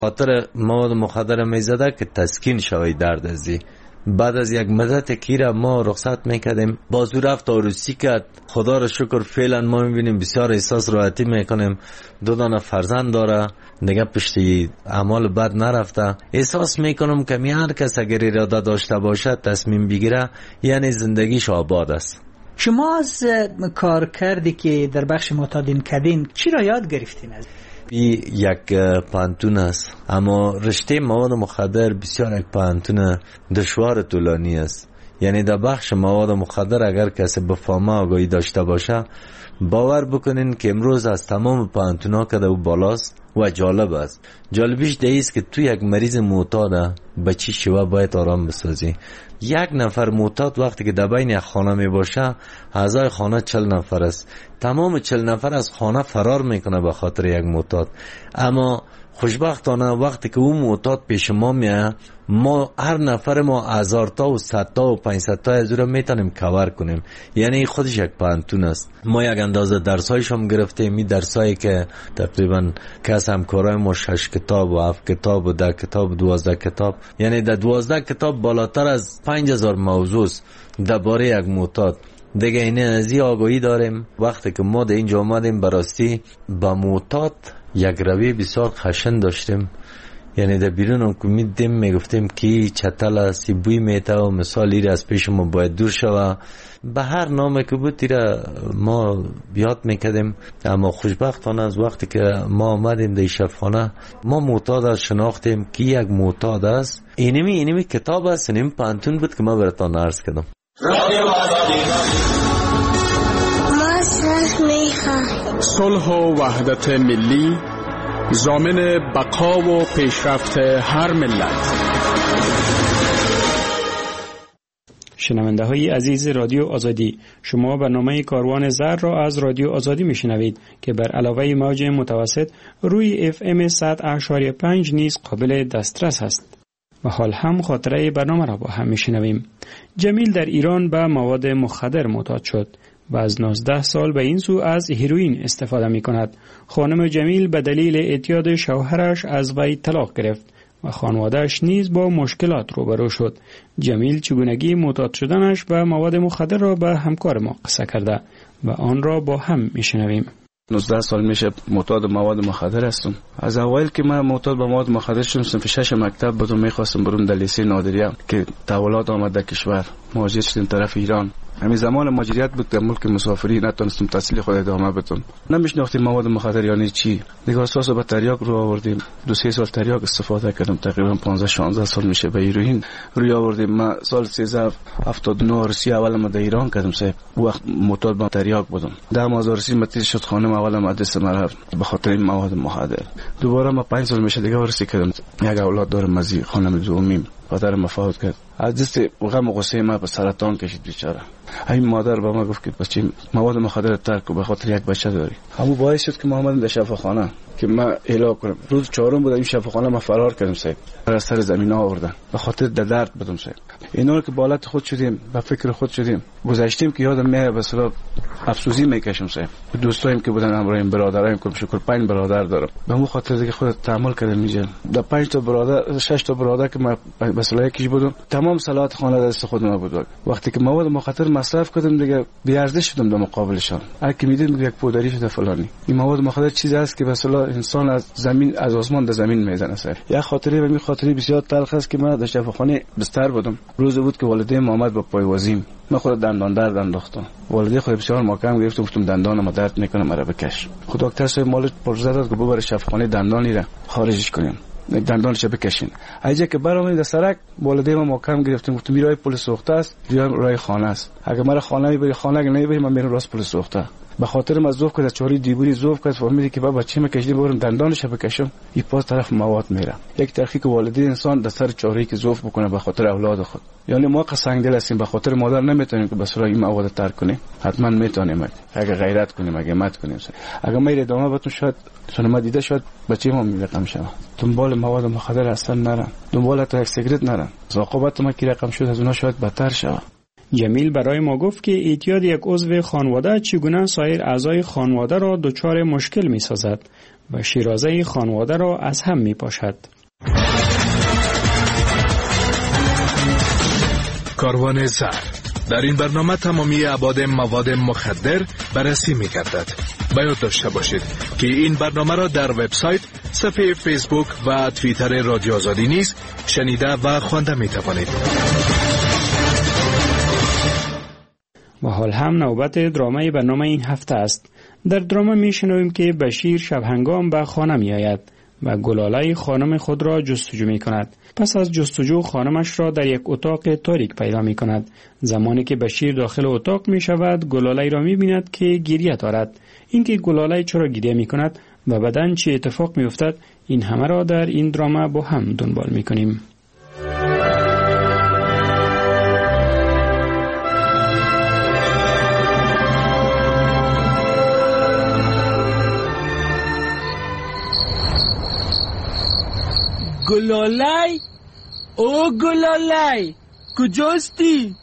خاطر مواد مخدر میزده که تسکین شوی درد ازی. بعد از یک مدت کیره ما رخصت میکردیم، بازو رفت عروسی کرد. خدا را شکر فعلا ما میبینیم بسیار احساس راحتی میکنیم. 2 دانه فرزند داره، دیگه پشتی اعمال بد نرفته. احساس میکنم که هر کس اگر اراده داشته باشه تصمیم بگیره یعنی زندگیش آباد است. شما از کار کردی که در بخش معتادین کردین چی را یاد گرفتین؟ از یک پانتون است، اما رشته مواد مخدر بسیار یک پانتون دشوار طولانی است. یعنی در بخش مواد مخدر اگر کسی به فهمه آگاهی داشته باشه، باور بکنین که امروز از تمام پانتونا که او بالاست و جالب است. جالبیش ده است که تو یک مریض معتاد به چی شیوه باید آرام بسازی. یک نفر معتاد وقتی که در بین یک خانه می باشه، اعضای خانه 40 نفر است. تمام 40 نفر از خانه فرار میکنه به خاطر یک معتاد. اما خوشبختانه وقتی که اون معتاد پیش ما میاد، ما هر نفر ما 1000 تا و 100 تا و 500 تا از رو میتونیم کور کنیم. یعنی خودش یک پانتون است. ما یک اندازه درسایش هم گرفتیم. این درسایی که تقریبا کس همکارای ما 6 کتاب و 7 کتاب و 10 کتاب و 12 کتاب، یعنی در 12 کتاب بالاتر از 5000 موضوع درباره یک معتاد. دیگه اینه از این آگاهی داریم. وقتی که ما در اینجا آمدیم براستی با معتاد یک روی بسیار خشن داشتیم. یعنی در بیرون هم که میدیم میگفتیم که چتل است، بوی میته و مثال ایره از پیش ما باید دور شوه. به هر نامه که بود ایره ما بیاد میکدیم. اما خوشبختانه از وقتی که ما آمدیم در شفخانه، ما معتاد شناختیم که یک معتاد است. اینمی کتاب است، اینمی پانتون بود که ما براتان عرض کردم. صلح و وحدت ملی ضامن بقا و پیشرفت هر ملت. شنونده های عزیز رادیو آزادی، شما برنامه کاروان زر را از رادیو آزادی میشنوید که بر علاوه موج متوسط روی FM 100.5 نیز قابل دسترس است. و حال هم خاطره برنامه را با هم میشنویم. جمیل در ایران به مواد مخدر معتاد شد و از 19 سال به این سو از هیروئین استفاده می کند. خانم جمیل به دلیل اعتیاد شوهرش از وی طلاق گرفت و خانوادهش نیز با مشکلات روبرو شد. جمیل چگونگی معتاد شدنش به مواد مخدر را به همکار ما قصه کرده و آن را با هم می شنویم. 19 سال میشه معتاد مواد مخدر هستم. از اول که من معتاد به مواد مخدر شدم، صنف 6 مکتب بودم، میخواستم برم در لیسه نادریه که تحولات آمد در کشور، مهاجر شدیم طرف ایران. همین زمان مهاجریت بود، در ملک مسافری نتونستم تحصیل خود ادامه بدم. نمیشناختیم مواد مخدر یعنی چی. دیگه اساس به تریاک رو آوردیم. 2-3 سال تریاک استفاده کردم، تقریبا 15-16 سال میشه به هیروئین روی آوردیم. من سال 1379 روسی اول ما در ایران کردم صاحب. وقت معتاد به تریاک بودم. 10 ماه روسی متیز شد، خانم اول مدرسه مرا به خاطر این مواد مخدر. دوباره ما 5 سال میشه دیگه روسی کردم. یک اولاد دارم، مزی خانم دومیم پدر مفاوض کرد. از دست غم و غصه ما به سرطان کشید بیچاره. این مادر به ما گفت که بچه مواد مخدر ترک کن، به خاطر یک بچه داری. همون باعث شد که ما اومدیم در شفاخانه که ما اعلام کنم. روز 4 بود این شفاخانه ما فرار کردیم صاحب. از سر زمین آوردن به خاطر درد بدم صاحب. اینا رو که بالات خود شدیم، به فکر خود شدیم، گذشتیم که یادم میاد به اصلا افسوسی میکشم صاحب. دوستایم که بودن همراهیم، برادرایم که شکر 5 برادر دارم. به همون خاطر دیگه خودت تحمل کردم میجن. در 5 تا برادر 6 تا برادر که ما مثلا یکیش بودم، تمام صلاحات خانه دست خود ما بود. وقتی که مواد مخدر مصرف کردم دیگه بی ارزش شدم در مقابلشان. هر کی میدید یک پودری شده فلانی. این مواد مخدر چیزی است که مثلا انسان از زمین از آسمان در زمین میزنه سر. یا خاطره و می خاطره بسیار تلخ است که من در شفاخانه بستر بودم. روز بود که والدین آمد با پایوازیم. من خود دندان درد انداختم. والدین خود بسیار محکم گرفتم، گفتم دندانم درد میکنه مرا بکش. خدا دکتر صاحب مال پرزه داد که ببر شفاخانه دندانی را خارجش کنیم. دندانش بکشین. ایجا که برام در سرک والدین ما محکم گرفتیم، گفتم میرای پل سوخته است یا رای خانه است. اگه مرا خانه میبری، خانه اگه نمیبری من میرم راست پل سوخته. به خاطر ما زوف کرد، چوری دیبوری زوف کرد، فهمیدی که بابا چی میکشیدم برم دندانش بکشم، این پاس طرف مواد میره. یک ترخی که والدین انسان در سر چوری که زوف بکنه به خاطر اولاد خود. یعنی ما قسنگ دل هستیم، به خاطر مادر نمیتونیم که بسرا این مواد ترک کنیم. حتما میتونیم اگه غیرت کنیم، اگه مت کنیم. اگه ما ادامه بتون شاید چون ما دیده شاید بچه ما میرقم شوه. دنبال مواد مخدر اصلا نرن، دنبال تا یک سیگرت نرن. عاقبت ما کی رقم شد از اونها شاید بدتر شوه. جمیل برای ما گفت که اعتیاد یک عضو خانواده چگونه سایر اعضای خانواده را دچار مشکل می سازد و شیرازه خانواده را از هم می پاشد. کاروان زر. در این برنامه تمامی ابعاد مواد مخدر بررسی می گردد. باید داشته باشید که این برنامه را در وبسایت، صفحه فیسبوک و توییتر رادیو آزادی نیز شنیده و خوانده می توانید. و حال هم نوبت درامای برنامه این هفته است. در دراما می شنویم که بشیر شب هنگام به خانه می آید و گلاله خانم خود را جستجو می کند. پس از جستجو خانمش را در یک اتاق تاریک پیدا می کند. زمانی که بشیر داخل اتاق می شود، گلاله را می بیند که گریه دارد. اینکه گلاله چرا گریه می کند و بعداً چه اتفاق می افتد، این همه را در این دراما با هم دنبال می کنیم. گلالای، او گلالای، کجاستی؟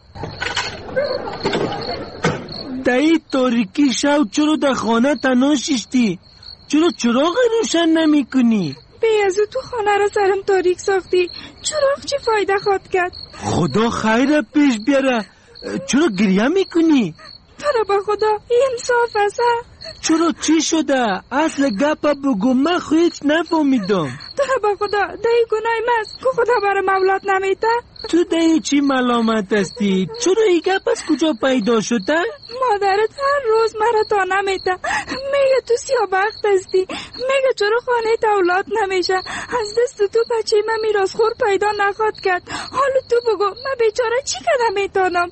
دایی تاریکی شب چرا در خانه تنها ششتی؟ چرا چراغ روشن نمی کنی؟ بیازو تو خانه را سرم تاریک ساختی، چراغ چی فایده خواد کرد؟ خدا خیر پیش بیاره. چرا گریه می کنی؟ ترا با خدا انصاف است. چرا چی شده؟ اصل گپا بگو، من خودت نفهمیدم. ترا با خدا دایی گناهی مست که خدا برای مولات نمیته؟ تو دایی چی ملامت هستی؟ چرا این گپ از کجا پیدا شده؟ مادرت هر روز مرا تا نمیته، میگه تو سیاه‌بخت هستی، میگه چرا خانه اولاد نمیشه، از دست تو بچه من میراثخور پیدا نخواد کرد. حالا تو بگو من بیچاره چی کنم میتونم؟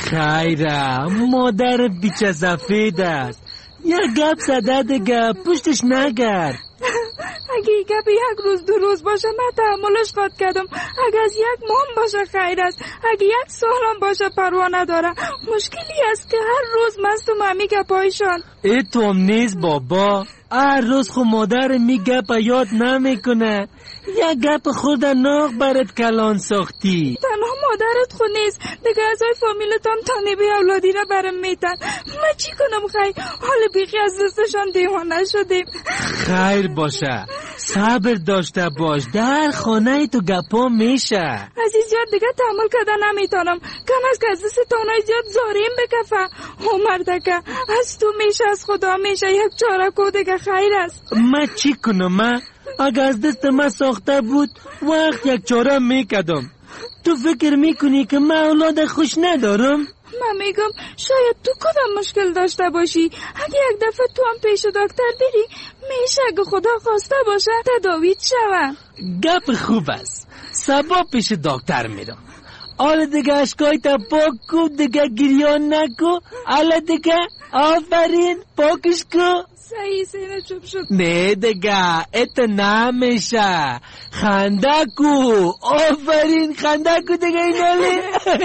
خیره، مادر بیچه سفید است. یک گپ زده دیگه، پشتش نگرد. اگه این گپ یک روز دو روز باشه من تحملش خواهد کردم، اگه از یک ماه باشه خیر است، اگه یک سالم باشه پروا نداره. مشکلی است که هر روز مست و ممی گپایشان. ای توم نیست بابا، هر روز خو مادر می گپ یاد نمیکنه. یک گپ خود ناغ برات کلان ساختی. تنها مادرت خود نیست، دیگه از های فامیلتان تانه به اولادی را برم میتن. من چی کنم خیر؟ حال بیخی از دستشان دیوانه شدیم. خیر باشه، صبر داشته باش، در خانه تو گپا میشه. از این زیاد دیگه تحمل کردن نمیتونم، کم از که از دست تانای زیاد زاریم بکفه. مردکه از تو میشه، از خدا میشه، یک چاره کو دیگه خیر است. من چی کنم؟ اگه از دست من ساخته بود وقت یک چاره میکدم. تو فکر میکنی که من اولاد خوش ندارم؟ من میگم شاید تو کدام مشکل داشته باشی. اگه یک دفعه تو هم پیش دکتر بری، میشه اگه خدا خواسته باشه تداویت شوه. گپ خوب است، صبح پیش دکتر میرم. حالا دیگه اشکای تا پاک کو، دیگه گریان نکو. حالا دیگه آفرین، پاکش کو. صحیح سینه چوب شد. نه دیگه ات نمیشه، خنده کو. آفرین، خنده کو دیگه اینالی.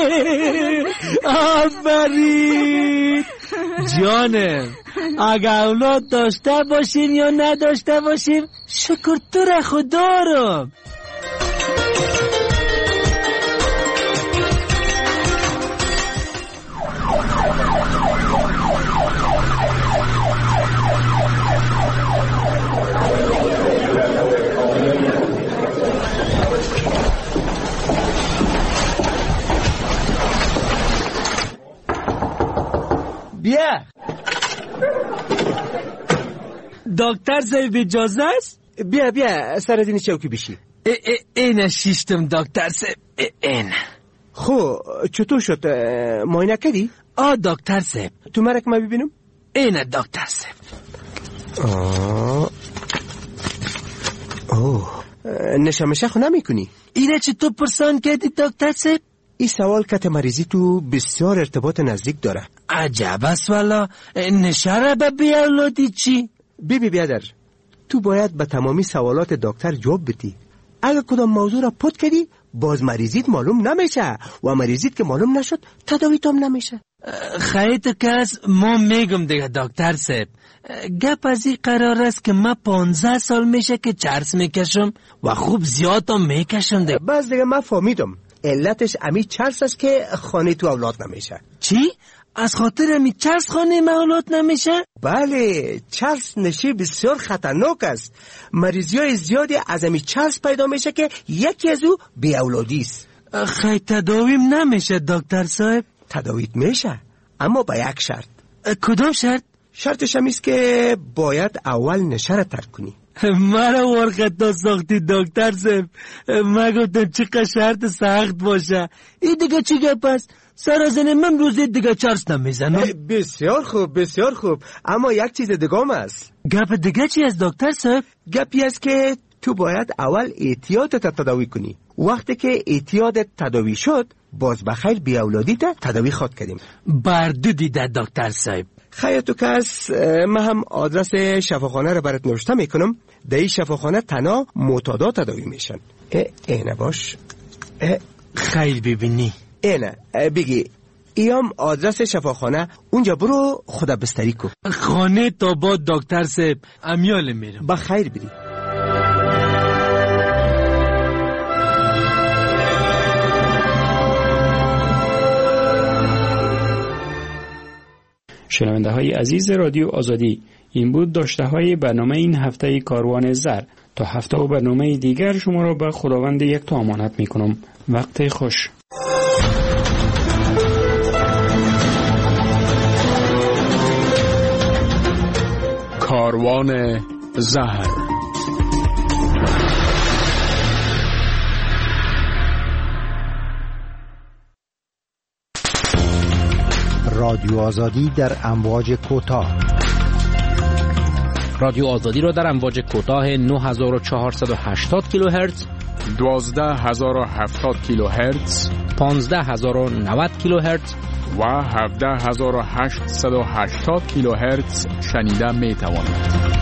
آفرین جانم. اگه اولاد داشته باشیم یا نداشته باشیم، شکر تو را خدارم. بیا. دکتر صاحب اجازه است؟ بیا سر دین چوکی بشی. این شیشتم دکتر صاحب. این خو چطور شد؟ معاینه کردی؟ دکتر صاحب. تو مرک ما ببینم. این دکتر صاحب. نشمشه خو نمی کنی؟ اینه چی تو پرسان کردی دکتر صاحب؟ این سوال که مریضی تو بسیار ارتباط نزدیک داره. عجب است والا. نشاره به بیاولادی چی؟ بی بیادر، تو باید به تمامی سوالات دکتر جواب بدی. اگه کدام موضوع را پت کردی باز مریضیت معلوم نمیشه و مریضیت که معلوم نشد تداویت هم نمیشه. خیلی کس ما میگم دیگه دکتر صاحب. گپ از این قرار است که من 15 سال میشه که چرس میکشم و خوب زیاد هم میکشم دیگه. بس دیگه من فهمیدم علتش امی چرس است که خانه تو اولاد نمیشه. چی؟ از خاطر می چرس خانه مولات نمیشه؟ بله، چرس نشی بسیار خطرناک است. مریضی های زیادی از امی چرس پیدا میشه که یکی از او بی اولادی است. خیلی تداویم نمیشه دکتر صاحب؟ تداویت میشه، اما با یک شرط. کدام شرط؟ شرطش هم است که باید اول نشه را ترک کنی. مرا ورقت ساختی دکتر صاحب. من گفتم چقدر شرط سخت باشه. این دیگه چی گپ است؟ سرازن من روزی دیگه چرس نمیزنم. بسیار خوب، بسیار خوب، اما یک چیز دیگه هم است. گپ دیگه چی است دکتر صاحب؟ گپی است که تو باید اول اعتیادت تداوی کنی. وقتی که اعتیادت تداوی شد، باز بخیر بی اولادیت تداوی خود کردیم. بردو دیده دکتر صاحب. خیلی تو کس، من هم آدرس شفاخانه رو برات نوشته میکنم. در این شفاخانه تنها معتادا تداوی میشن. اینه باش. خیلی ببینی. اینه بگی ایام آدرس شفاخانه، اونجا برو خدا بستری کو. خانه تا با دکتر صاحب، امیال میرم. بخیر بری. شنونده های عزیز رادیو آزادی، این بود داشته های برنامه این هفته کاروان زر. تا هفته و برنامه دیگر شما را به خداوند یک تا امانت می کنم. وقت خوش. کاروان زهر. رادیو آزادی در امواج کوتاه. رادیو آزادی را در امواج کوتاه 9480 کیلوهرتز، 12070 کیلوهرتز، 15090 کیلوهرتز و 17880 کیلوهرتز شنیده می توانید.